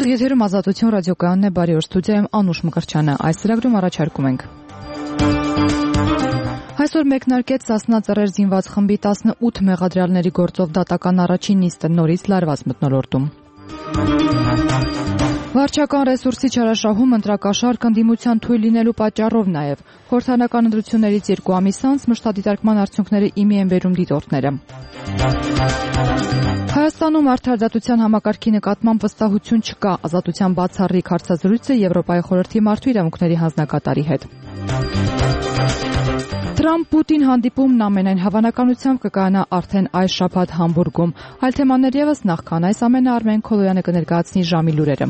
Եթերում Ազատություն ռադիոկայանն է, բարի օր, ստուդիայում Անուշ Մկրտչյանը։ Այս ծրագրում առաջարկում ենք. Այսօր մեկնարկեց Սասնա Ծռեր զինված խմբի 18 մեղադրյալների գործով դատական առաջին նիստը նորից լարված մթնոլորտում։ Վարչական ռեսուրսի չարաշահում ընտրակաշարք ընդդիմության թույլ լինելու պատճառով նաև խորհրդանական ընտրություններից 2 ամիս անց մշտադիտարկման արդյունքները իմի են բերում դիտորդները։ Հայաստանում արդարադատության համակարգի նկատմամբ վստահություն չկա, Ազատության բացառիկ հարցազրույցը Եվրոպայի խորհրդի մարդու իրավունքների հանձնակատարի հետ։ Թրամփ-Պուտին հանդիպումն ամենայն հավանականությամբ կկայանա արդեն այս շաբաթ Համբուրգում։ Այլ թեմաներ ևս նախքան այս ամենը Արմեն Քոլոյանը կներկայացնի ժամի լուրերը։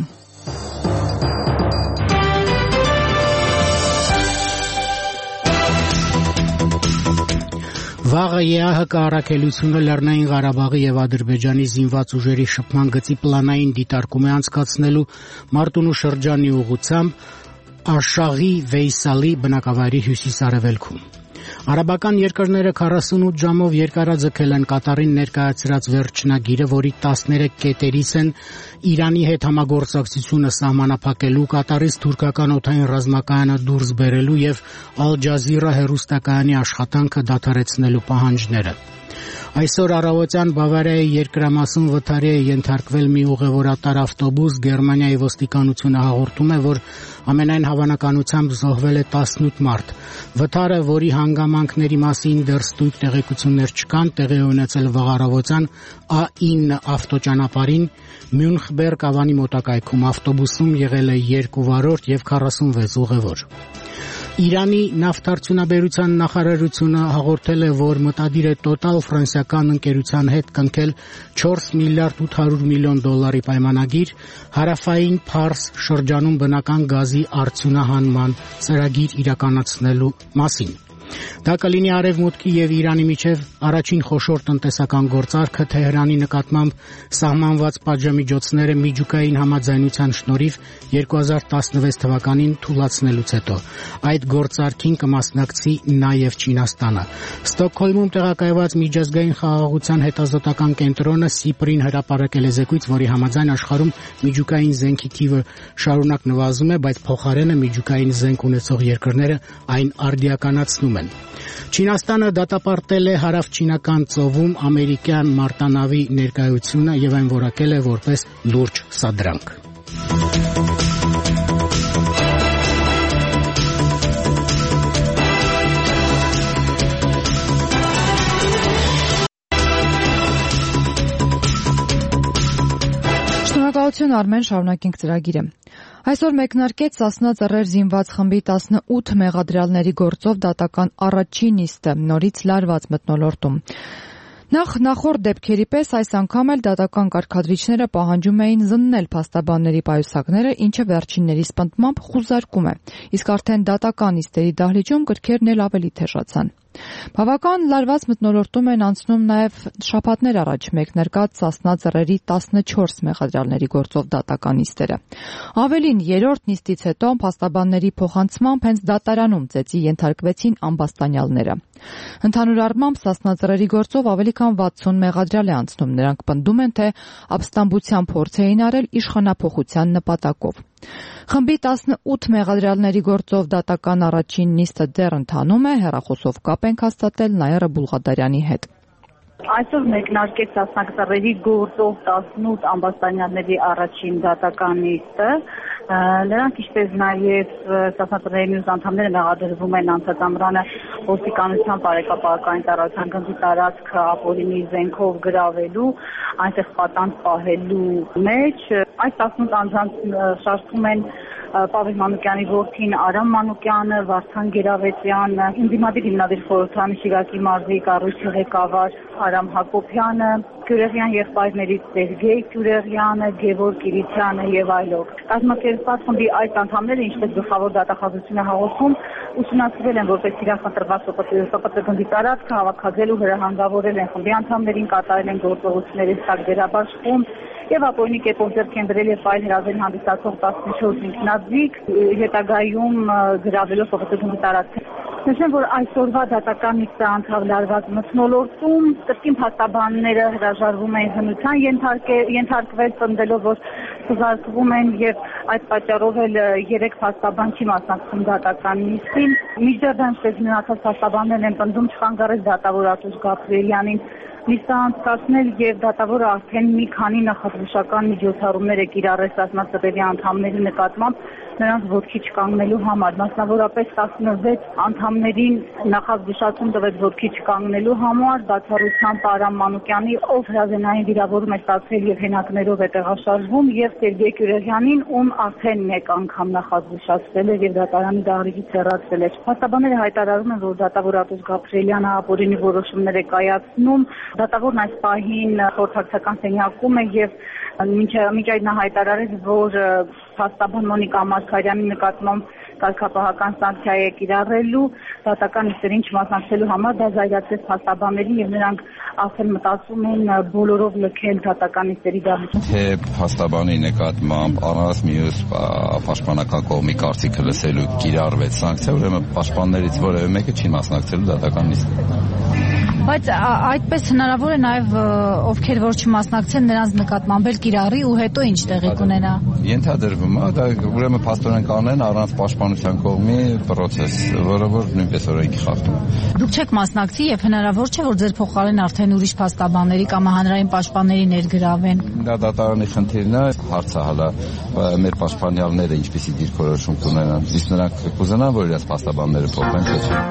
Վաղը ԵԱՀԿ առաքելությունը Լեռնային Ղարաբաղի եւ Ադրբեջանի զինված ուժերի շփման գծի պլանային դիտարկում է անցկացնելու Մարտունու շրջանի ուղղությամբ Արշաղի Վեյսալի բնակավայրի հյուսիս-արևելքում։ Արաբական երկրները 48 ժամով երկարաձգել են Կատարին ներկայացրած վերջնագիրը, որի 13 կետերից են Իրանի հետ համագործակցությունը սահմանափակելու, Կատարից թուրքական օդային ռազմակայանը դուրս բերելու եւ Ալ Ջազիրա հեռուստակայանի աշխատանքը դադարեցնելու պահանջները։ Այսօր առավոտյան Բավարիայի երկրամասում վթարի է ենթարկվել մի ուղևորատար ավտոբուս, Գերմանիայի ոստիկանությունը հաղորդում է, որ ամենայն հավանականությամբ զոհվել է 18 մարդ։ Վթարը, որի հանգամանքների մասին դեռ ստույգ տեղեկություններ չկան, տեղի է ունեցել վաղ առավոտյան A9 ավտոճանապարհին Մյունխբերգ ավանի մոտակայքում։ Ավտոբուսում եղել է 2 վարորդ եւ 46 ուղևոր։ Իրանի նավթարդյունաբերության նախարարությունը հաղորդել է, որ մտադիր է Total ֆրանսիական ընկերության հետ կնքել 4 միլիարդ 800 միլիոն դոլարի պայմանագիր հարավային Փարս շրջանում բնական գազի արդյունահանման ծրագիր իրականացնելու մասին։ Դա կլինի Արևմուտքի եւ Իրանի միջև առաջին խոշոր տնտեսական գործարքը Թեհրանի նկատմամբ սահմանված պատժամիջոցները միջուկային համաձայնության շնորհիվ 2016 թվականին թուլացնելուց հետո։ Այդ գործարքին կմասնակցի նաեւ Չինաստանը։ Ստոկհոլմում տեղակայված միջազգային խաղաղության հետազոտական կենտրոնը Սիպրին հրապարակել է զեկույց, որի համաձայն աշխարհում միջուկային զենքի թիվը շարունակ նվազում է, բայց փոխարենը միջուկային զենք ունեցող երկրները այն արդիականացնում են։ Չինաստանը դատապարտել է հարավչինական ծովում ամերիկյան մարտանավի ներկայությունը եւ այն որակել է որպես լուրջ սադրանք։ Շնորհակալություն Արմեն, շարունակենք ծրագիրը։ Այսօր մեկնարկեց Սասնա Ծռեր զինված խմբի 18 մեղադրյալների գործով դատական առաջին նիստը նորից լարված մթնոլորտում։ Նախորդ դեպքերի պես այս անգամ էլ դատական կարգադրիչները պահանջում էին զննել փաստաբանների պայուսակները, ինչը վերջիններիս պնդմամբ խուզարկում է, իսկ արդեն դատական նիստերի դահլիճում գրքերն էլ ավելի թեժացան։ Բավական լարված մթնոլորտում են անցնում նաև շաբաթներ առաջ մեկնարկած Սասնա Ծռերի 14 մեղադրյալների գործով դատական նիստերը։ Ավելին, երրորդ նիստից հետո փաստաբանների փոխանցմամբ հենց դատարանում ծեծի ենթարկվեցին ամբաստանյալները։ Ընդհանուր առմամբ Սասնա Ծռերի գործով ավելի քան 60 մեղադրյալ է անցնում, նրանք պնդում են, թե ապստամբության փորձ էին արել իշխանափոխության նպատակով։ Խմբի 18 մեղադրյալների գործով դատական առաջին նիստը դեռ ընթանում է, հեռախոսով կապ ենք հաստատել Նաիրա Բուլղադարյանի հետ։ Այսօր մեկնարկեց Սասնա Ծռերի գործով 18 ամբաստանյալների առաջին դատական նիստը։ Նրանք ինչպես նաև Սասնա Ծռերի մյուս անդամները մեղադրվում են անցած ամռանը ոստիկանության բարեկապահական տարածքային գծի տարածքը ապօրինի զենքով գրավելու, այնտեղ պատանդ պահելու մեջ։ Այս 18 անձանց շարժվում են Պավիլ Մանուկյանի որդին Արամ Մանուկյանը, Վարդան Գերավետյանը, Ինդիմատիվ հիմնադիր խորհրդանի Շիրակի մարզի կառույցի ղեկավար Արամ Հակոբյանը, Գյուրեղյան եղբայրներից Սերգեյ Գյուրեղյանը, Գևորգ Կիրիցյանը եւ այլոք։ Կազմակերպված խմբի այս անդամները, ինչպես գլխավոր դատախազությունը հաղորդում, ուսումնասիրել են որպես իրականտրված ՍՊՏ գնդի տարածքը, հավաքագրել ու հրահանգավորել են խմբի անդամներին, կատարել են գործողությունների սակ վերաբաշխում եւ ապօրինի կերպով ձեռք են բերել եւ այլ հրավեր հանդիսացող 14 ինքնաձիգ, հետագայում գրավելով ՍՊՏ գնդի տարածքը։ Նշեմ, որ այսօրվա դատական նիստը անդրադառնալված մթնոլորտում կրկին փաստաբանները հրաժարվում են հնության ենթարկվել, պնդելով, որ զարգվում են եւ այդ պատճառով էլ 3 փաստաբան չի մասնակցում դատական նիստին։ Միջդեռ մնացած փաստաբաններն են պնդում չխանգարել դատավոր Արտուշ Գաբրիելյանին նիստը անցկացնել եւ դատավորը արդեն մի քանի նախազգուշական միջոցառումներ է կիրառել ստացմաձևի անդամների նկատմամբ նրանց ոտքի չկանգնելու համար, մասնավորապես 16 անդամներին նախազգուշացում տվեց ոտքի չկանգնելու համար, բացառությամբ Արամ Մանուկյանի, ով հրազենային վիրավորում է ստացել եւ հենակներով է տեղաշարժվում, եւ Սերգեյ Կյուրեղյանին, ում արդեն մեկ անգամ նախազգուշացվել է եւ դատարանի դահլիճից հեռացվել է։ Փաստաբանները հայտարարում են, որ դատավոր Արտուշ Գաբրիելյանը ապօրինի որոշումներ է կայացնում, դատավորն այս պահին խորհրդակցական սենյակում է եւ մինչ այդ նա հայտարարեց, որ փաստաբան Մոնիկա Մարգարյանի նկատմամբ կարգապահական սանկցիա է կիրառելու դատական նիստերին չմասնակցելու համար, դա զայրացրեց փաստաբաններին եւ նրանք արդեն մտածում են բոլորով լքել դատական նիստերի դահլիճը։ Թե փաստաբանի նկատմամբ առանց մյուս պաշտպանական կողմի կարծիքը լսելու կիրառվեց սանկցիա, ուրեմն պաշտպաններից որևէ մեկը չի մասնակցելու դատական նիստին։ Բայց այդպես հնարավոր է նաև ովքեր որ չմասնակցեն նրանց նկատմամբ էլ կիրառի ու հետո ինչ տեղի կունենա։ Ենթադրվում է, դա ուրեմն փաստորեն կանեն առանց պաշտպանության կողմի process, որը որ նույնպես օրենքի խախտում է։ Դուք չեք մասնակցի եւ հնարավոր չէ որ ձեր փոխարեն արդեն ուրիշ փաստաբանների կամ հանրային պաշտպանների ներգրավեն։ Դա դատարանի խնդիրն է, հարցը հələ մեր պաշտպանյալները ինչպեսի դիրքորոշում կունենան, իսկ նրանք կուզենան, որ իրենց փաստաբանները փոխեն, թե չէ։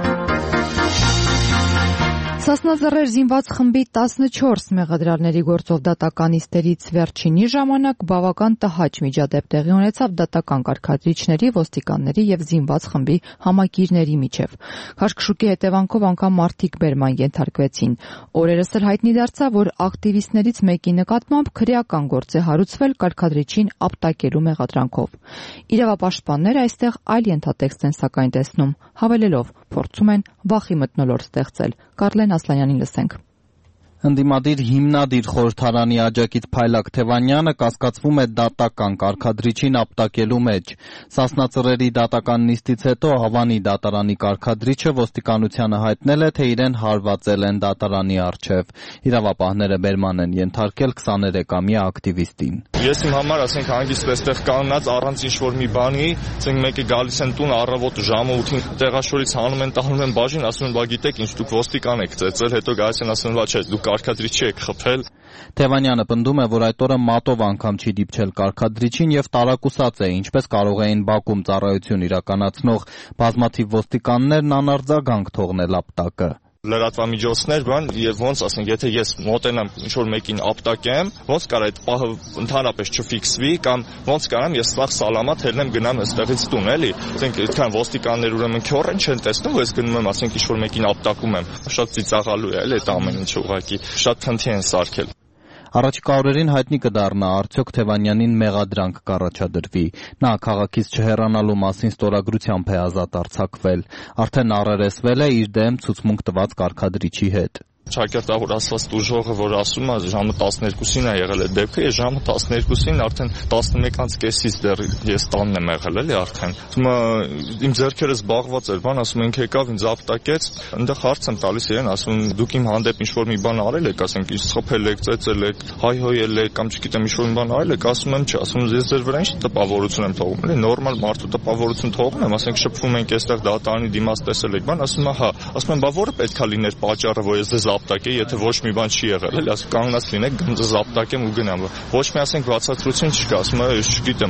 Սասնաձեռեր զինված խմբի 14 մեղադրյալների գործով դատական նիստերից վերջինի ժամանակ բավական տհաճ միջադեպ տեղի ունեցավ դատական կարգադրիչների, ոստիկանների եւ զինված խմբի համակիրների միջև։ Քաշքշուկի հետևանքով անգամ մարդիկ բերման ենթարկվեցին։ Օրերս էլ հայտնի դարձավ, որ ակտիվիստներից մեկի նկատմամբ քրեական գործ է հարուցվել կարգադրիչին ապտակելու մեղադրանքով։ Իրավապաշտպանները այստեղ այլ ենթատեքստ են սակայն տեսնում, հավելելով, փորձում են վախի մթնոլորտ ստեղծել։ Կարլեն Ասլանյանին լսենք։ Ընդդիմադիր հիմնադիր խորհրդարանի աջակից Փայլակ Թևանյանը կասկածվում է դատական կարգադրիչին ապտակելու մեջ։ Սասնաձեռերի դատական նիստից հետո Հավանի դատարանի կարգադրիչը ոստիկանությանը հայտնել է, թե իրեն հարվածել են դատարանի առջև։ Իրավապահները բերման են ենթարկել 23-ամյա ակտիվիստին։ Ես իմ համար, ասենք, հանգիստ այստեղ կանգնած առանց ինչ-որ մի բանի, ասենք մեկը գալիս են տուն առավոտ ժամը 8-ին տեղաշորից հանում են, տանում են բաժին, ասում են, բա գիտեք ինչ, դուք ոստիկան եք ծեծել, հետո գալիս են ասում, բա չէ, դուք կարգադրիչի եք խփել։ Թևանյանը պնդում է, որ այդ օրը մատով անգամ չի դիպչել կարգադրիչին եւ տարակուսած է, ինչպես կարող էին Բաքում ծառայություն իրականացնող բազմաթիվ ոստիկաններն անարձագանք թողնել ապտակը։ Լրատվամիջոցներ բան եւ ոնց ասենք եթե ես մոտենամ ինչ որ մեկին ապտակեմ ոնց կարա այդ պահը ընդհանրապես չֆիքսվի կամ ոնց կարամ ես սաղ սալամատ հելնեմ գնամ այստեղից տուն էլի ասենք այդքան ոստիկաններ ուրեմն քյորեն չեն տեսնում որ ես գնում եմ ասենք ինչ որ մեկին ապտակում եմ շատ ծիծաղալու է էլի այդ ամեն ինչը ուղղակի շատ փնթի են սարքել։ Առաջիկա օրերին հայտնի կդառնա արդյոք Թևանյանին մեղադրանք կառաջադրվի։ Նա քաղաքից չհեռանալու մասին ստորագրությամբ է ազատ արձակվել։ Արդեն առերեսվել է իր դեմ ցուցմունք տված կարգադրիչի հետ։ Ճակերտավոր ասված տուժողը, որ ասում է ժամը 12-ին է եղել է դեպքը, ես ժամը 12-ին արդեն 11:30-ից դեռ ես տանն եմ եղել էլի արդեն։ Ասում իմ ձեռքերը զբաղված էր, բան ասում ենք եկավ ինձ ապտակեց, այնտեղ հարց եմ տալիս իրեն, ասում դուք իմ հանդեպ ինչ-որ մի բան արել եք, ասենք ինձ խփել եք, ծեծել եք, հայհոյել եք կամ չգիտեմ ինչ-որ մի բան արել եք, ասում եմ չէ, ասում ես ձեր վրա ինչ տպավորություն եմ թողում, էլի նորմալ մարդու տպավորություն թողում եմ, ասենք շփվում ենք այստեղ դատարանի դիմաց տեսել եք, բան ասում հա, ասում եմ բա որը պետքա լիներ պատճառը, որ ես ձեզ ապտակե, եթե ոչ մի բան չի եղել, էլի ասում կանգնած լինեք, գնձ ապտակեմ ու գնամ։ Ոչ մի ասենք բացատրություն չկա, ասում եմ, ես չգիտեմ։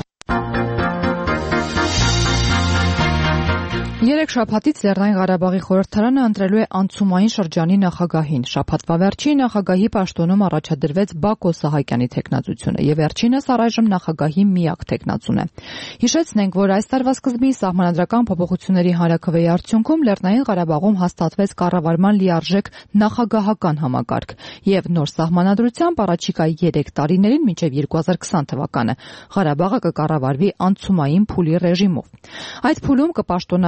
3 շաբաթից Լեռնային Ղարաբաղի խորհրդարանը ընտրելու է անցումային շրջանի նախագահին։ Շաբաթվա վերջին նախագահի պաշտոնում առաջադրվեց Բակո Սահակյանի թեկնածությունը եւ վերջինս առայժմ նախագահի միակ թեկնածուն է։ Հիշեցնենք, որ այս տարվա սկզբին սահմանադրական փոփոխությունների հանրաքվեի արդյունքում Լեռնային Ղարաբաղում հաստատվեց կառավարման լիարժեք նախագահական համակարգ եւ նոր սահմանադրությամբ առաջիկա 3 տարիներին մինչեւ 2020 թվականը Ղարաբաղը կկառավարվի անցումային փուլի ռեժիմով։ Այդ փուլում կպաշտոնավարի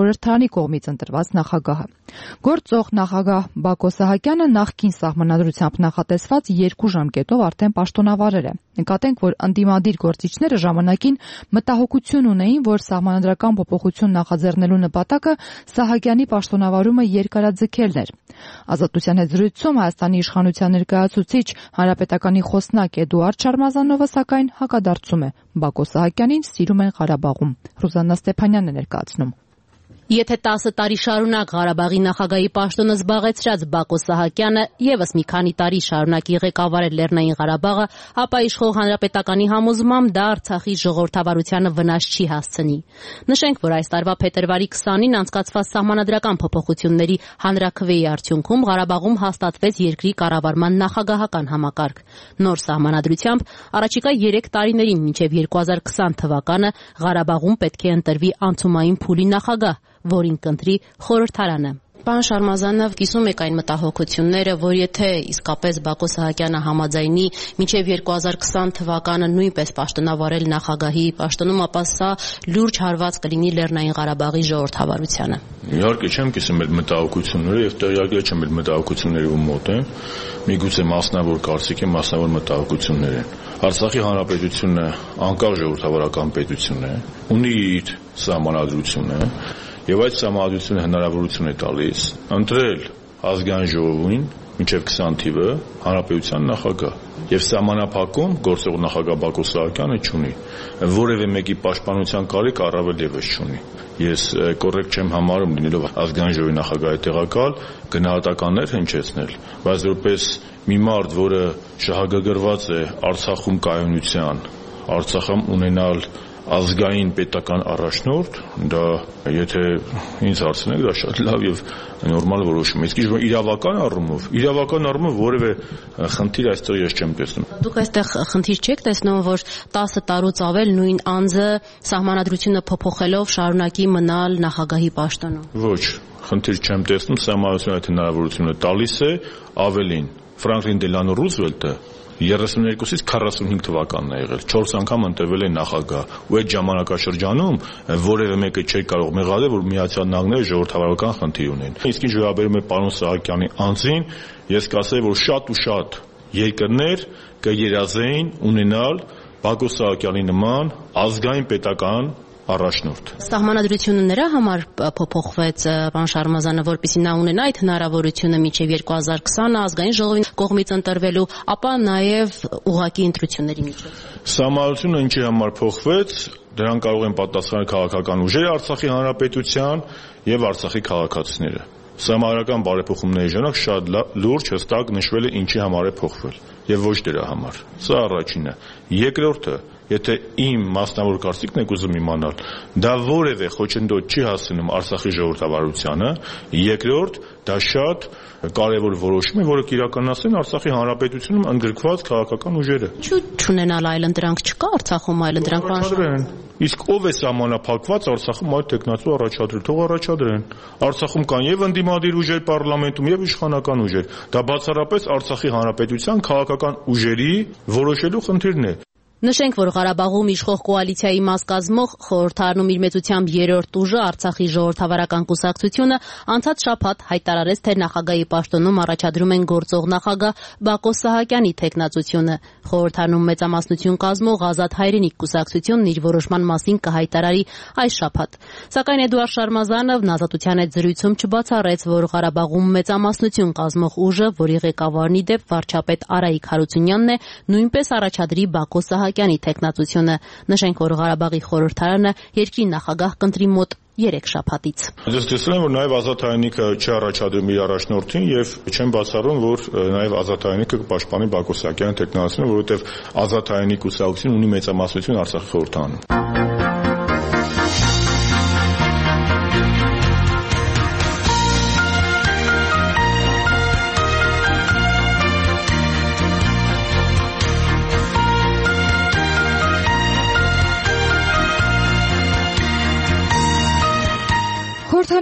խորհրդարանի կողմից ընտրված նախագահը։ Գործող նախագահ Բակո Սահակյանը նախկին սահմանադրությամբ նախատեսված 2 ժամկետով արդեն պաշտոնավարել է։ Նկատենք, որ ընդդիմադիր գործիչները ժամանակին մտահոգություն ունեին, որ սահմանադրական փոփոխություն նախաձեռնելու նպատակը Սահակյանի պաշտոնավարումը երկարաձգելն էր։ Ազատության հետ զրույցում Հայաստանի իշխանության ներկայացուցիչ հանրապետականի խոսնակ Էդուարդ Շարմազանովը սակայն հակադարձում է. Բակո Սահակյանին սիրում են Ղարաբաղում։ Ռուզաննա Ստեփանյանն է ներկայացնում։ Եթե 10 տարի շարունակ Ղարաբաղի նախագահի պաշտոնը զբաղեցրած Բակո Սահակյանը եւս մի քանի տարի շարունակի ղեկավարել Լեռնային Ղարաբաղը, ապա իշխող հանրապետականի համոզմամբ դա Արցախի ժողովրդավարությանը վնաս չի հասցնի։ Նշենք, որ այս տարվա փետրվարի 20-ին անցկացված սահմանադրական փոփոխությունների հանրաքվեի արդյունքում Ղարաբաղում հաստատվեց երկրի կառավարման նախագահական համակարգ։ Նոր սահմանադրությամբ առաջիկա 3 տարիներին մինչև 2020 թվականը Ղարաբաղում պետք է ընտրվի անցումային փուլի նախագահ, որին կընտրի խորհրդարանը։ Պարոն Շարմազանով, կիսում եք այն մտահոգությունները, որ եթե իսկապես Բակո Սահակյանը համաձայնի մինչև 2020 թվականը նույնպես պաշտոնավարել նախագահի պաշտոնում, ապա սա լուրջ հարված կլինի Լեռնային Ղարաբաղի ժողովրդավարությանը։ Իհարկե չեմ կիսում այդ մտահոգությունները եւ տեղյակ չեմ այդ մտահոգությունների ու մոտ եմ։ Միգուցե մասնավոր կարծիքի, մասնավոր մտահոգություններ են։ Արցախի հանրապետությունը անկախ ժողովրդավարական պետություն է, ունի իր սահմանադրությունը եւ այդ սահմանադրությունը հնարավորություն է տալիս ընտրել ազգային ժողովին մինչև 20 թիվը հանրապետության նախագահ եւ սահմանափակում գործող նախագահ Բակո Սահակյանը չունի որևէ մեկի պաշտպանության կարիք առավել եւս չունի։ Ես կոռեկտ չեմ համարում լինելով ազգային ժողովի նախագահի տեղակալ գնահատականներ հնչեցնել, բայց որպես մի մարդ, որը շահագրգռված է Արցախում կայունության, Արցախում ունենալ ազգային պետական առաջնորդ, դա եթե ինձ հարցնեք, դա շատ լավ եւ նորմալ որոշում է։ Իսկ իրավական առումով որևէ խնդիր այստեղ ես չեմ տեսնում։ Դուք այստեղ խնդիր չեք տեսնում, որ 10 տարուց ավել նույն անձը սահմանադրությունը փոփոխելով շարունակի մնալ նախագահի պաշտոնում։ Ոչ, խնդիր չեմ տեսնում, սահմանադրությունը այդ հնարավորությունը տալիս է, ավելին Ֆրանկլին Դելանո Ռուզվելտը 32-ից 45 թվականն է եղել, 4 անգամ ընտրվել է նախագահ, ու այդ ժամանակաշրջանում որևէ մեկը չէր կարող մեղադրել, որ Միացյալ Նահանգները ժողովրդավարական խնդիր ունեն։ Իսկ ինչ վերաբերում է պարոն Սահակյանի անձին, ես կասեի, որ շատ ու շատ երկրներ կերազեին ունենալ Բակո Սահակյանի նման ազգային պետական առաջնորդ։ Սահմանադրությունը նրա համար փոփոխվեց, պարոն Շարմազանը, որպեսզի նա ունենա այդ հնարավորությունը մինչև 2020 ազգային ժողովի կողմից ընտրվելու, ապա նաև ուղղակի ընտրությունների միջոցով։ Սահմանադրությունը ինչի համար փոխվեց, դրան կարող են պատասխանել քաղաքական ուժերը Արցախի հանրապետության եւ Արցախի քաղաքացիները։ Սահմանադրական բարեփոխումների ժամանակ շատ լուրջ հստակ նշվել է ինչի համար է փոխվել եւ ոչ դրա համար։ Սա առաջինը։ Երկրորդը, եթե իմ մասնավոր կարծիքն եք ուզում իմանալ, դա որևէ խոչընդոտ չի հասցնում Արցախի ժողովրդավարությանը, երկրորդ, դա շատ կարևոր որոշում է, որը կիրականացնեն Արցախի հանրապետությունում ընդգրկված քաղաքական ուժերը։ Ինչու՞ չունենալ այլընտրանք չկա Արցախում այլընտրանք առաջադրեն։ Իսկ ով է սահմանափակված Արցախում այդ տեխնացու առաջադրել, թող առաջադրեն։ Արցախում կան եւ ընդդիմադիր ուժեր պարլամենտում եւ իշխանական ուժեր։ Դա բացառապես Արցախի հանրապետության քաղաքական ուժերի որոշելու խնդիրն է։ Նշենք, որ Ղարաբաղում իշխող կոալիցիայի մաս կազմող խորհրդարանում իր մեծությամբ 3-րդ ուժը Արցախի ժողովրդավարական կուսակցությունը անցած շաբաթ հայտարարեց, թե նախագահի պաշտոնում առաջադրում են գործող նախագահ Բակո Սահակյանի թեկնածությունը։ Խորհրդարանում մեծամասնություն կազմող Ազատ հայրենիք կուսակցությունն իր որոշման մասին կհայտարարի այս շաբաթ։ Սակայն Էդուարդ Շարմազանովն Ազատության հետ զրույցում չբացառեց, որ Ղարաբաղում մեծամասնություն կազմող ուժը, որի ղեկավարն ի դեպ վարչապետ Արայիկ Հարությունյանն է, նույնպես առաջադրի Բակո Սահակյանի թեկնածությունը։ Նշենք, որ Ղարաբաղի խորհրդարանը երկրի նախագահ կընտրի մոտ 3 շաբաթից։ Ես տեսնում եմ, որ նաև Ազատ հայրենիքը չի առաջադրում իր առաջնորդին եւ չեմ բացառում, որ նաև Ազատ հայրենիքը կպաշտպանի Բակո Սահակյանի թեկնածությունը, որովհետեւ Ազատ հայրենիք կուսակցությունը ունի մեծամասնություն Արցախի խորհրդարանում։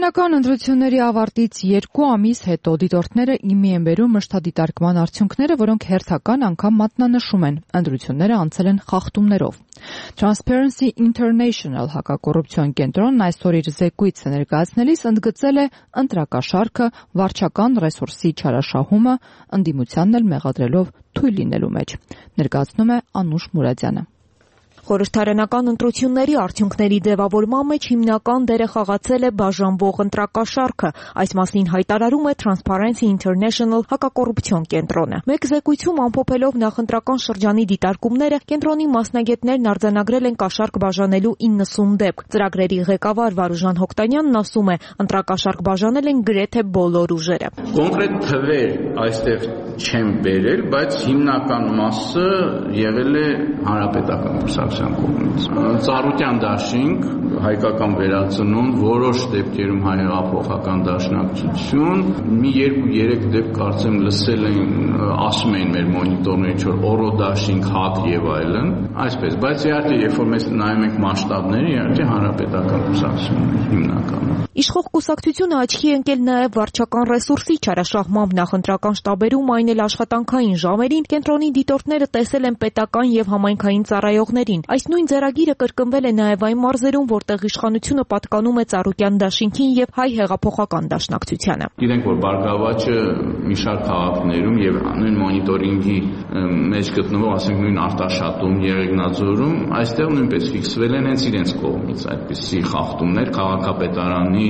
Նախնական ընտրությունների ավարտից 2 ամիս հետո դիտորդները իմի են բերում մշտադիտարկման արդյունքները, որոնք հերթական անգամ մատնանշում են. ընտրությունները անցել են խախտումներով։ Transparency International հակակոռուպցիոն կենտրոնն այսօր իր զեկույցը ներկայացնելիս ընդգծել է ընտրակաշառքը վարչական ռեսուրսի չարաշահումը, ընդդիմությանն էլ մեղադրելով թույլ լինելու մեջ։ Ներկայացնում է Անուշ Մուրադյանը։ Խորհրդարանական ընտրությունների արդյունքների ձևավորման մեջ հիմնական դերը խաղացել է բաժանվող ընտրակաշառքը։ Այս մասին հայտարարում է Transparency International հակակոռուպցիոն կենտրոնը։ Մեկ զեկույցում ամփոփելով նախընտրական շրջանի դիտարկումները, կենտրոնի մասնագետներն արձանագրել են կաշառք բաժանելու 90 դեպք։ Ծրագրերի ղեկավար Վարուժան Հոկտանյանն ասում է, ընտրակաշառք բաժանել են գրեթե բոլոր ուժերը։ Կոնկրետ թվեր այստեղ չեմ բերել, բայց հիմնական մասը եղել է հանրապետական կուսակցության կողմից։ Ծառուկյան դաշինք, հայկական վերածնունդ, որոշ դեպքերում հայհեղափոխական դաշնակցություն, մի 2-3 դեպք կարծեմ լսել են, ասում էին մեր մոնիտորներից, որ օրո դաշինք, ՀԱԿ եւ այլն, այսպես, բայց իհարկե երբ որ մենք նայում ենք մասշտաբները, իհարկե հանրապետական կուսակցությունն է հիմնականը։ Իշխող կուսակցությունը աչքի է ընկել նաև վարչական ռեսուրսի չարաշահմամբ նախընտրական շտաբերում, այն էլ աշխատանքային ժամերին կենտրոնի դիտորդները տեսել են պետական եւ համայնքային ծառայողներին։ Այս նույն ձեռագիրը կրկնվել է նաև այն մարզերում, որտեղ իշխանությունը պատկանում է Ծառուկյան դաշինքին եւ հայ հեղափոխական դաշնակցությանը։ Գիտենք, որ Բարգավաճը մի շարք քաղաքներում եւ նույն մոնիտորինգի մեջ գտնվող, ասենք նույն Արտաշատում, Եղեգնաձորում, այստեղ նույնպես ֆիքսվել են հենց իրենց կողմից այդպիսի խախտումներ քաղաքապետարանի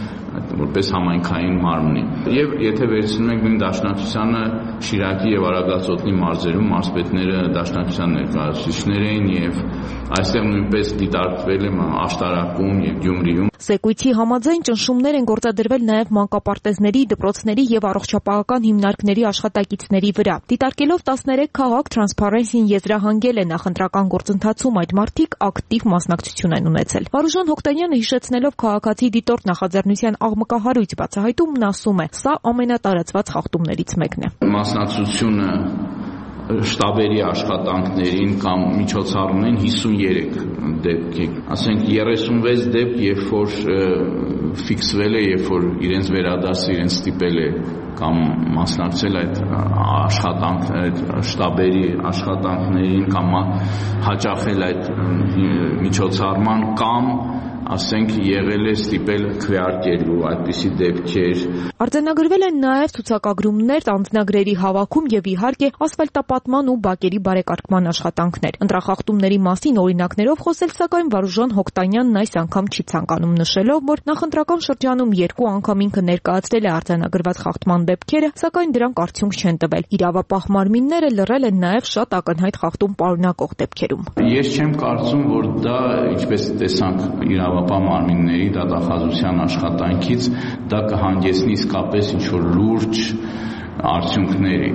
որպես համայնքային մարմնի։ Եվ եթե վերցնում ենք նույն դաշնակցությանը Շիրակի եւ Արագածոտնի մարզերում մարզպետները դաշնակցության ներկայացուցիչներ էին եւ այստեղ նույնպես դիտարկվել է Աշտարակում եւ Գյումրիում։ Զեկույցի համաձայն ճնշումներ են գործադրվել նաև մանկապարտեզների, դպրոցների եւ առողջապահական հիմնարկների աշխատակիցների վրա։ Դիտարկելով 13 քաղաք, Transparency-ն եզրահանգել է նախընտրական գործընթացում այդ մարդիկ ակտիվ մասնակցություն են ունեցել։ Վարուժան Հոկտանյանը հիշեցնելով քաղաքացի դիտորդ նախաձեռնության աղմկահարույց բացահայտումն ասում է, սա ամենատարածված խախտումներից մեկն է։ Մասնակցությունը շտաբերի աշխատանքներին կամ միջոցառումներին 53 դեպքի, ասենք 36 դեպք, երբ որ ֆիքսվել է, երբ որ իրենց վերադասը իրենց ստիպել է կամ մասնակցել այդ շտաբերի աշխատանքներին կամ հաճախել այդ միջոցառման կամ ասենք եղել է ստիպել քվեարկելու այդպիսի դեպքեր։ Արձանագրվել են նաև ցուցակագրումներ, անձնագրերի հավաքում եւ իհարկե ասֆալտապատման ու բակերի բարեկարգման աշխատանքներ։ Ընտրախախտումների մասին օրինակներով խոսել, սակայն Վարուժան Հոկտանյանն այս անգամ չի ցանկանում նշելով, որ նախընտրական շրջանում 2 անգամ ինքը ներկայացրել է արձանագրված խախտման դեպքերը, սակայն դրանք արդյունք չեն տվել։ Իրավապահ մարմինները լռել են նաև շատ ակնհայտ խախտում պարունակող դեպքերում։ Ես չեմ կարծում, որ դա, ինչպես տեսանք իրավապահ մարմինների դատախազության աշխատանքից, դա կհանգեցնի իսկապես ինչ-որ լուրջ արդյունքների։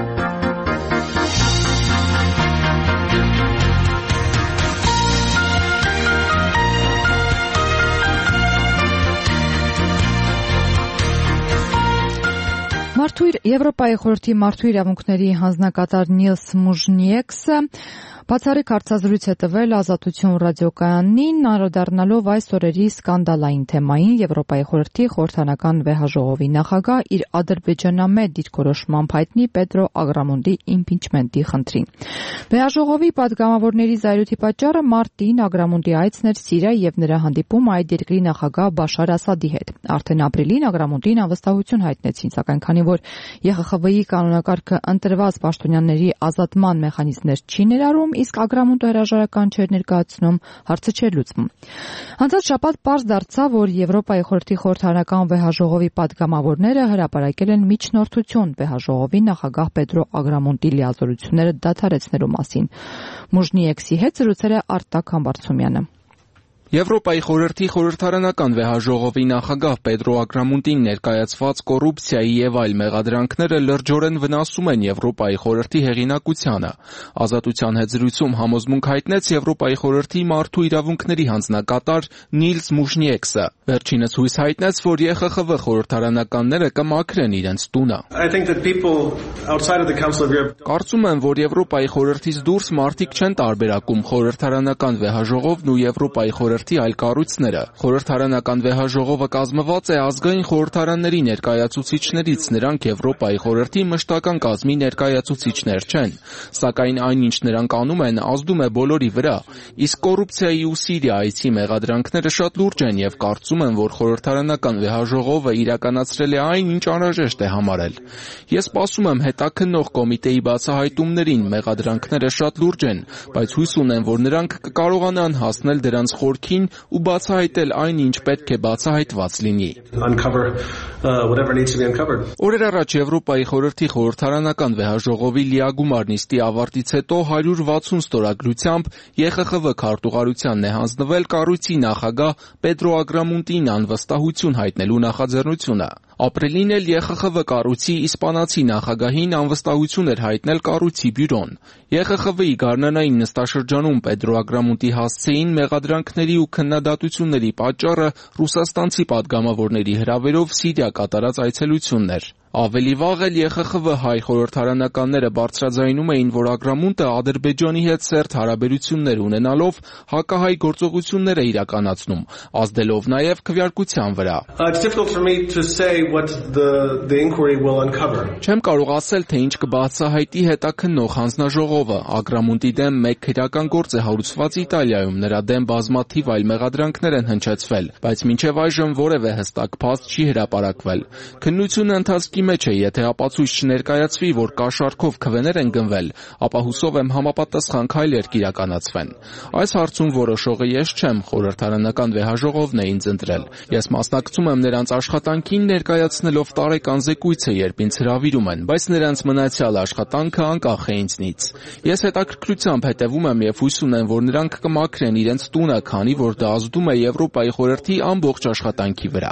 Եվրոպայի խորհրդի մարդու իրավունքների հանձնակատար Նիլս Մուժնիեքսը բացառիկ հարցազրույց է տվել Ազատություն ռադիոկայանին, անդրադառնալով այս օրերի սկանդալային թեմային Եվրոպայի խորհրդի խորհրդանական վեհաժողովի նախագահ իր ադրբեջանամետ դիրքորոշմամբ հայտնի Պետրո Ագրամոնդի իմպիչմենտի խնդրին։ Վեհաժողովի պատգամավորների զայրույթի պատճառը մարտին Ագրամոնդի այցն էր Սիրիա եւ նրա հանդիպումը այդ երկրի նախագահ Բաշար Ասադի հետ։ Արդեն ապրիլին Ագրամոնդին անվստահություն հայտնեցին, սակայն քանի որ ԵԽԽՎ-ի կանոնակարգը ընտրված պաշտոնյաների ազատման մեխանիզմներ չի ներառում, իսկ Ագրամոնդը հրաժարական չէր ներկայացնում, հարցը չէր լուծվում։ Անցած շաբաթ պարզ դարձավ, որ Եվրոպայի խորհրդի խորհրդարանական վեհաժողովի պատգամավորները հրապարակել են միջնորդություն վեհաժողովի նախագահ Պետրո Ագրամոնդի լիազորությունները դադարեցնելու մասին։ Մուժնիեքսի հետ զրուցել է Արտակ Համբարձումյանը։ Եվրոպայի խորհրդի խորհրդարանական վեհաժողովի նախագահ Պետրո Ագրամոնդին ներկայացված կոռուպցիայի եւ այլ մեղադրանքները լրջորեն վնասում են Եվրոպայի խորհրդի հեղինակությանը։ Ազատության հետ զրույցում համոզմունք հայտնեց Եվրոպայի խորհրդի մարդու իրավունքների հանձնակատար Նիլս Մուժնիեքսը։ Վերջինս հույս հայտնեց, որ ԵԽԽՎ խորհրդարանականները կմաքրեն իրենց տունը։ Կարծում եմ, որ Եվրոպայի խորհրդից դուրս մարդիկ չեն տարբերակում խորհրդարանական վեհաժողովն ու Եվրոպայի խորհրդի խորհրդի այլ կառույցները։ Խորհրդարանական վեհաժողովը կազմված է ազգային խորհրդարանների ներկայացուցիչներից, նրանք Եվրոպայի խորհրդի մշտական կազմի ներկայացուցիչներ չեն, սակայն այնինչ նրանք անում են, ազդում է բոլորի վրա, իսկ կոռուպցիայի ու Սիրիա այցի մեղադրանքները շատ լուրջ են եւ կարծում եմ, որ խորհրդարանական վեհաժողովը իրականացրել է այն, ինչ անհրաժեշտ է համարել։ Ես սպասում եմ հետաքննող կոմիտեի բացահայտումներին, մեղադրանքները շատ լուրջ են, բայց հույս ունեմ, որ նրանք կկարողանան հասնել դրանց խորքին ու բացահայտել այն, ինչ պետք է բացահայտված լինի։ Օրեր առաջ Եվրոպայի խորհրդի խորհրդարանական վեհաժողովի լիագումար նիստի ավարտից հետո 160 ստորագրությամբ ԵԽԽՎ քարտուղարությանն է հանձնվել կառույցի նախագահ Պետրո Ագրամունտին անվստահություն հայտնելու նախաձեռնությունը։ Ապրիլին էլ ԵԽԽՎ կառույցի իսպանացի նախագահին անվստահություն էր հայտնել կառույցի բյուրոն։ ԵԽԽՎ-ի գարնանային նստաշրջանում Պետրո Ագրամունտի հասցեին մեղադրանքների ու քննադատությունների պատճառը ռուսաստանցի падգամավորների հրավերով Սիրիա կատարած այցելությունն էր։ Ավելի վաղ էլ ԵԽԽՎ հայ խորհրդարանականները բարձրաձայնում էին, որ Ագրամունտը Ադրբեջանի հետ սերտ հարաբերություններ ունենալով հակահայ գործողություններ է իրականացնում, ազդելով նաև քվեարկության վրա։ Չեմ կարող ասել, թե ինչ կբացահայտի հետաքննող հանձնաժողովը։ Ագրամունտի դեմ մեկ քրեական գործ է հարուցված Իտալիայում, նրա դեմ բազմաթիվ այլ մեղադրանքներ են հնչեցվել, բայց մինչև այժմ որևէ հստակ փաստ չի հրապարակվել։ Քննությունը ընթացքի մեջ է, եթե ապացույց չներկայացվի, որ կաշառքով քվեներ են գնվել, ապա հուսով եմ համապատասխան քայլեր կիրականացվեն։ Այս հարցում որոշողը ես չեմ, խորհրդարանական վեհաժողովն է ինձ ընտրել։ Ես մասնակցում եմ նրանց աշխատանքին ներկայացնելով տարեկան զեկույցը, երբ ինձ հրավիրում են, բայց նրանց մնացյալ աշխատանքը անկախ է ինձնից։ Ես հետաքրքրությամբ հետևում եմ եւ հույս ունեմ, որ նրանք կմաքրեն իրենց տունը, քանի որ դա ազդում է Եվրոպայի խորհրդի ամբողջ աշխատանքի վրա։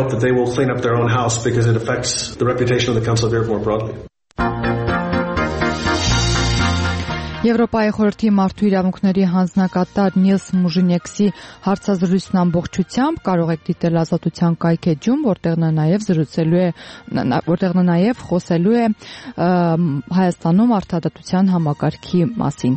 Եվրոպայի խորհրդի մարդու իրավունքների հանձնակատար Նիլս Մուժինեքսի հարցազրույցն ամբողջությամբ կարող եք դիտել Ազատության կայքէջում, որտեղ նա նաև խոսելու է Հայաստանում արդարադատության համակարգի մասին։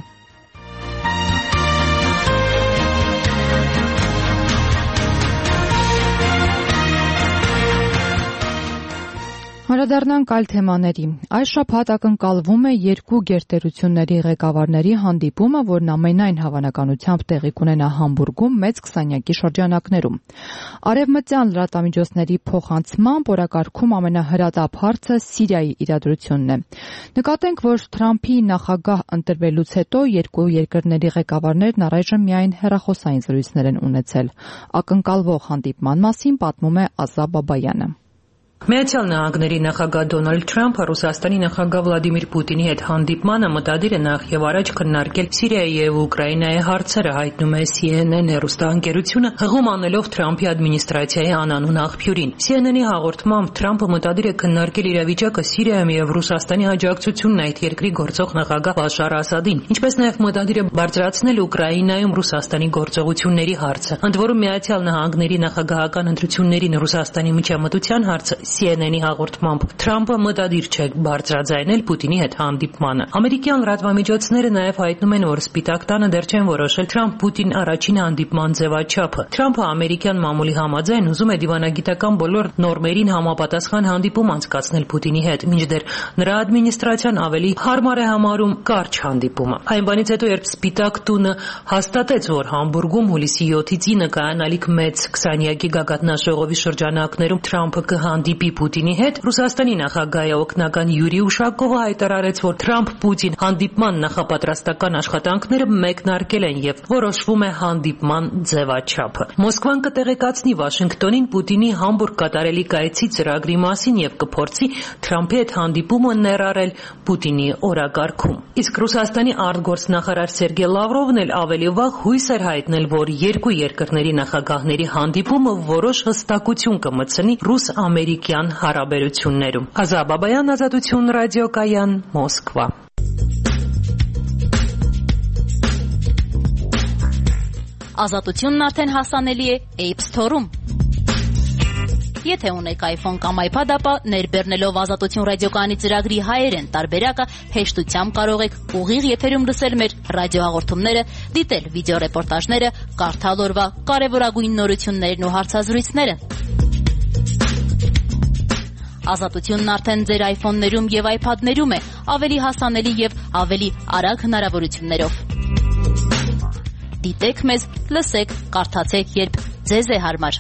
Անդրադառնանք այլ թեմաների։ Այս շաբաթ ակնկալվում է երկու գերտերությունների ղեկավարների հանդիպումը, որն ամենայն հավանականությամբ տեղի կունենա Համբուրգում մեծ քսանյակի շրջանակներում։ Արևմտյան լրատվամիջոցների փոխանցմամբ օրակարգում ամենահրատապ հարցը Սիրիայի իրադրությունն է։ Նկատենք, որ Թրամփի նախագահ ընտրվելուց հետո երկու երկրների ղեկավարներն առայժմ միայն հեռախոսային զրույցներ են ունեցել։ Ակնկալվող հանդիպման մասին պատմում է Ազա Բաբայանը։ Միացյալ Նահանգների նախագահ Դոնալդ Թրամփը Ռուսաստանի նախագահ Վլադիմիր Պուտինի հետ հանդիպմանը մտադիր է նախ եւ առաջ քննարկել Սիրիայի եւ Ուկրաինայի հարցերը, հայտնում է CNN հեռուստաընկերությունը, հղում անելով Թրամփի ադմինիստրացիայի անանուն աղբյուրին։ CNN-ի հաղորդմամբ Թրամփը մտադիր է քննարկել իրավիճակը Սիրիայում եւ Ռուսաստանի աջակցությունն այդ երկրի գործող նախագահ Բաշար Ասադին, ինչպես նաեւ մտադիր է բարձրացնել Ուկրաինայում Ռուսաստանի գործողությունների հարցը։ Ընդ որում Միացյալ Նահանգների նախագահական ընտրություններին Ռուսաստանի միջամտության հարցը CNN-ի հաղորդմամբ Թրամփը մտադիր չէ բարձրաձայնել Պուտինի հետ հանդիպմանը։ Ամերիկյան լրատվամիջոցները նաև հայտնում են, որ Սպիտակ տանը դեռ չեն որոշել Թրամփ-Պուտին առաջին հանդիպման ձևաչափը։ Թրամփը ամերիկյան մամուլի համաձայն ուզում է դիվանագիտական բոլոր նորմերին համապատասխան հանդիպում անցկացնել Պուտինի հետ, մինչդեռ նրա ադմինիստրացիան ավելի հարմար է համարում կարճ հանդիպումը։ Այն բանից հետո, երբ Սպիտակ տունը հաստատեց, որ Համբուրգում հուլիսի 7-ից 9 կայանալիք մեծ քսանյակի գագաթնաժողովի շրջանակներում Թրամփը կհանդիպի Պուտինի հետ, Ռուսաստանի նախագահի օգնական Յուրի Ուշակովը հայտարարեց, որ Թրամփ-Պուտին հանդիպման նախապատրաստական աշխատանքները մեկնարկել են եւ որոշվում է հանդիպման ձևաչափը։ Մոսկվան կտեղեկացնի Վաշինգտոնին Պուտինի Համբուրգ կատարելի կայացի ծրագրի մասին եւ կփորձի Թրամփի հետ հանդիպումը ներառել Պուտինի օրակարգում։ Իսկ Ռուսաստանի արտգործնախարար Սերգեյ Լավրովն էլ ավելի վաղ հույս էր հայտնել, որ երկու երկրների նախագահների հանդիպումը որոշ հստակություն կմտցնի ռուս-ամերիկյան հարաբերություններում։ Ազա Բաբայան, Ազատություն ռադիոկայան, Մոսկվա։ Ազատությունն արդեն հասանելի է App Store-ում։ Եթե ունեք iPhone կամ iPad, ապա ներբեռնելով Ազատություն ռադիոկայանի ծրագրի հայերեն տարբերակը հեշտությամբ կարող եք ուղիղ եթերում լսել մեր ռադիոհաղորդումները, դիտել վիդեոռեպորտաժները Կարդալ օրվա կարևորագույն նորություններն ու հարցազրույցները։ Ազատությունն արդեն ձեր iPhone-ներում եւ iPad-ներում է, ավելի հասանելի եւ ավելի արագ հնարավորություններով։ Դիտեք մեզ, լսեք, կարդացեք, երբ ձեզ է հարմար։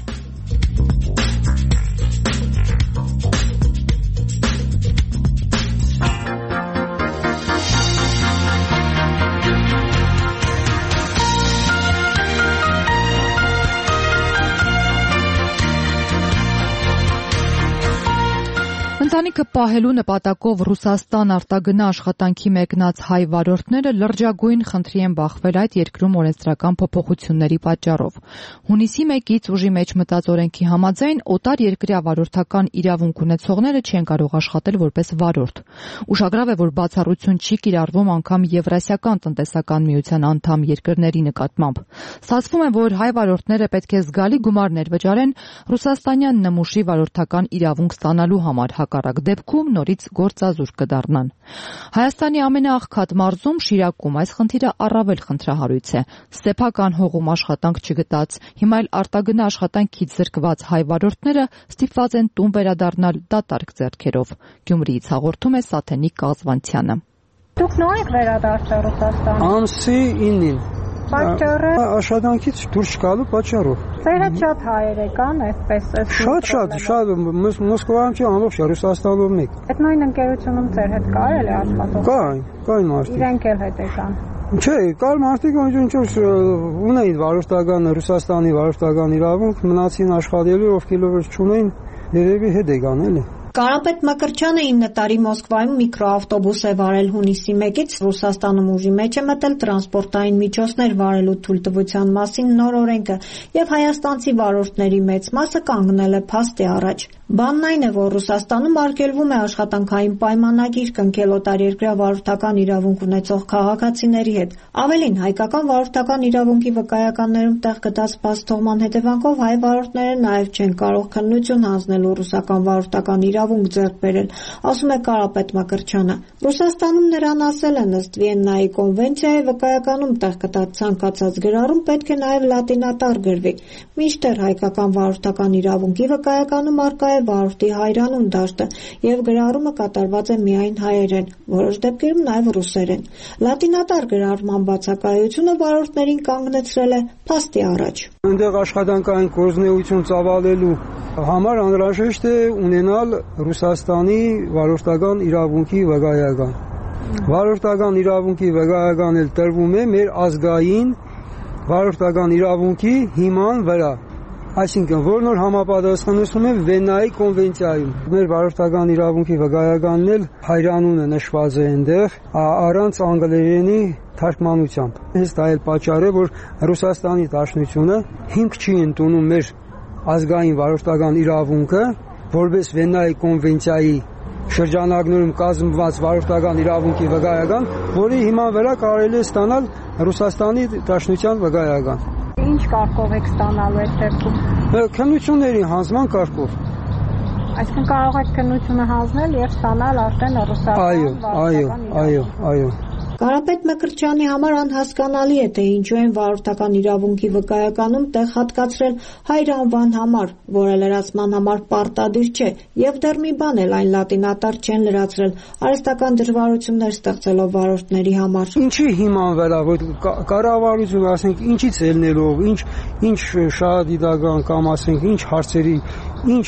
Ընտանիքը պահելու նպատակով Ռուսաստան արտագնա աշխատանքի մեկնած հայ վարորդները լրջագույն խնդրի են բախվել այդ երկրում օրենսդրական փոփոխությունների պատճառով։ Հունիսի 1-ից ուժի մեջ մտած օրենքի համաձայն օտար երկրյա վարորդական իրավունք ունեցողները չեն կարող աշխատել որպես վարորդ։ Ուշագրավ է, որ բացառություն չի կիրառվում անգամ Եվրասիական տնտեսական միության անդամ երկրների նկատմամբ։ Ստացվում է, որ հայ վարորդները պետք է զգալի գումարներ վճարեն ռուսաստանյան նմուշի վարորդական իրավունք ստանալու համար, հակառակ դեպքում նորից գործազուրկ կդառնան։ Հայաստանի ամենաաղքատ մարզում Շիրակում այս խնդիրը առավել խնդրահարույց է։ Սեփական հողում աշխատանք չգտած, հիմա էլ արտագնա աշխատանքից զրկված հայ վարորդները ստիպված են տուն վերադառնալ դատարկ ձեռքերով։ Գյումրիից հաղորդում է Սաթենիկ Կազվանցյանը։ Դուք նոր եք վերադարձել Ռուսաստան։ Ամսի 9-ին։ Պատճառը աշխատանքից դուրս գալու պատճառով։ Ձեր հետ շատ հայեր եկան, այսպես։ Շատ Մոսկվայում չի, ամբողջ Ռուսաստանում մեկ։ Այդ նույն ընկերությունում ձեր հետ կարել է աշխատող։ Կային մարդիկ։ Իրենք էլ հետ եկան։ Չէ, կար մարդիկ, ոնց ունեին վարորդական Ռուսաստանի վարորդական իրավունք, մնացին աշխատելու, ովքեր չունեին, երևի հետ եկան էլի։ Կարապետ Մկրտչյանը 9 տարի Մոսկվայում միկրոավտոբուս է վարել հունիսի 1-ից Ռուսաստանում ուժի մեջ է մտել տրանսպորտային միջոցներ վարելու թույլտվության մասին նոր օրենքը եւ հայաստանցի վարորդների մեծ մասը կանգնել է փաստի առաջ։ Բանն այն է, որ Ռուսաստանում արգելվում է աշխատանքային պայմանագիր կնքել օտարերկրյա վարորդական իրավունք ունեցող քաղաքացիների հետ։ Ավելին, հայկական վարորդական իրավունքի վկայականներում տեղ գտած բացթողման հետևանքով հայ վարորդները նաեւ չեն կարող քննություն հանձնելու ռուսական վարորդական իրավունք ձեռք բերել, ասում է Կարապետ Մկրտչյանը։ Ռուսաստանում նրան ասել են, ըստ Վիեննայի կոնվենցիայի վկայականում տեղ գտած ցանկացած գրառում պետք է նաեւ լատինատար գրվի։ Մինչդեռ հայկական վարորդական իրավունքի վկայականում առկա է վարորդի հայրանուն դաշտը եւ գրառումը կատարված է միայն հայերեն, որոշ դեպքերում նաեւ ռուսերեն։ Լատինատար գրառման բացակայությունը վարորդներին կանգնեցրել է փաստի առաջ։ Այնտեղ աշխատանքային գործունեություն ծավալելու համար անհրաժեշտ է ունենալ Ռուսաստանի վարորդական իրավունքի վկայական։ Վարորդական իրավունքի վկայական էլ տրվում է մեր ազգային վարորդական իրավունքի հիման վրա։ Այսինքն, որն որ համապատասխանեցնում է Վիեննայի կոնվենցիայում։ Մեր վարորդական իրավունքի վկայականն էլ հայրանուն է նշված է այնտեղ առանց անգլերենի թարգմանությամբ։ Հենց դա էլ պատճառ է, որ Ռուսաստանի Դաշնությունը հիմք չի ընդունում մեր ազգային վարորդական իրավունքը, որպես Վիեննայի կոնվենցիայի շրջանակներում կազմված վարորդական իրավունքի վկայական, որի հիման վրա կարելի է ստանալ Ռուսաստանի Դաշնության վկայական։ Ինչ կարգով եք ստանալու այդ դեպքում։ Քննությունների հանձնման կարգով։ Այսինքն կարող եք քննությունը հանձնել եւ ստանալ արդեն Ռուսաստանի Այո։ Կարապետ Մկրտչյանի համար անհասկանալի է, թե ինչու են վարորդական իրավունքի վկայականում տեղ հատկացրել հայր անվան համար, որը լրացման համար պարտադիր չէ, եւ դեռ մի բան էլ այն լատինատար չեն լրացրել, արհեստական դժվարություններ ստեղծելով վարորդների համար։ Ինչի հիման վրա, որ կառավարությունը, ասենք, ինչից ելնելով, ինչ շահադիտական կամ ասենք, ինչ հարցերի, ինչ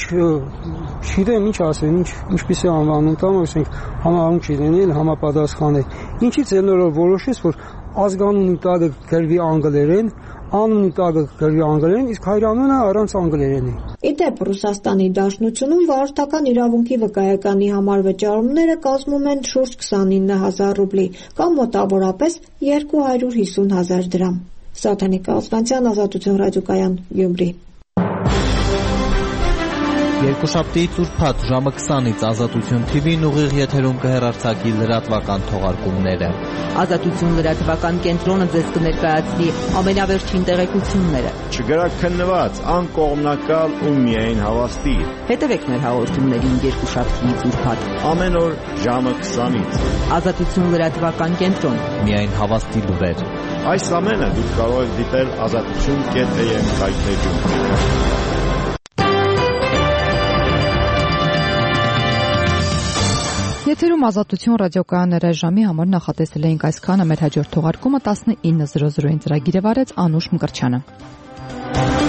չգիտեմ ինչ ասեն, ինչպիսի անվանում տամ, ասենք, համահունչ չլինել, համապատասխան է։ Ինչից ելնելով որոշեց, որ ազգանունի տակը գրվի անգլերեն, անունի տակը գրվի անգլերեն, իսկ հայրանունը առանց անգլերենի։ Իդեպ Ռուսաստանի Դաշնությունում վարորդական իրավունքի վկայականի համար վճարումները կազմում են շուրջ 29,000 ռուբլի, կամ մոտավորապես 250,000 դրամ։ Սաթենիկ Կազվանցյան, Ազատություն ռադիոկայան, Գյումրի։ Երկուշաբթի ծուրփաթ ժամը 20-ից Ազատություն TV-ն ուղիղ եթերում կհեռարձակի լրատվական թողարկումները։ Ազատություն լրատվական կենտրոնը ձեզ կներկայացնի ամենավերջին տեղեկությունները։ Չգրաքննված, անկողմնակալ ու միայն հավաստի։ Հետևեք մեր հաղորդումներին երկուշաբթի ծուրփաթ ամեն օր ժամը 20-ից։ Ազատություն լրատվական կենտրոն։ Միայն հավաստի լուրեր։ Այս ամենը դուք կարող եք դիտել azatություն.am կայքէջում։ Եթերում Ազատություն ռադիոկայանները ժամի համար նախատեսել էինք այսքանը, մեր հաջորդ թողարկումը 19:00-ին ծրագիրը վարեց Անուշ Մկրտչյանը։